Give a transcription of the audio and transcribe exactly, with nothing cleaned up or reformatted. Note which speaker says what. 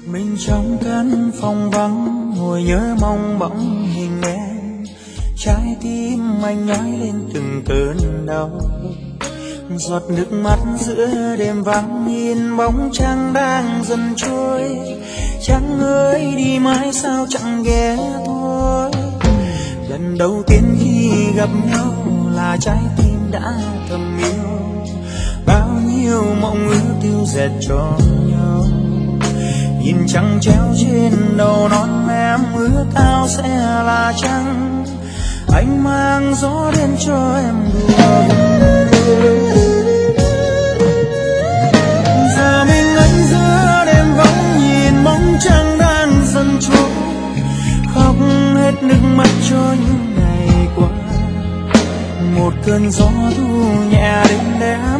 Speaker 1: Mình trong căn phòng vắng ngồi nhớ mong bóng hình em, trái tim anh nhói lên từng cơn đau. Giọt nước mắt giữa đêm vắng nhìn bóng trăng đang dần trôi. Trăng ơi đi mãi sao chẳng ghé thôi. Lần đầu tiên khi gặp nhau là trái tim đã thầm yêu. Bao nhiêu mộng ước tiêu dệt cho nhau. Nhìn trăng treo trên đầu non em ước ao sẽ là trăng. Anh mang gió đến cho em đùa. Giờ mình anh giữa đêm vắng nhìn bóng trăng đang dần trôi. Khóc hết nước mắt cho những ngày qua. Một cơn gió thu nhẹ đến đêm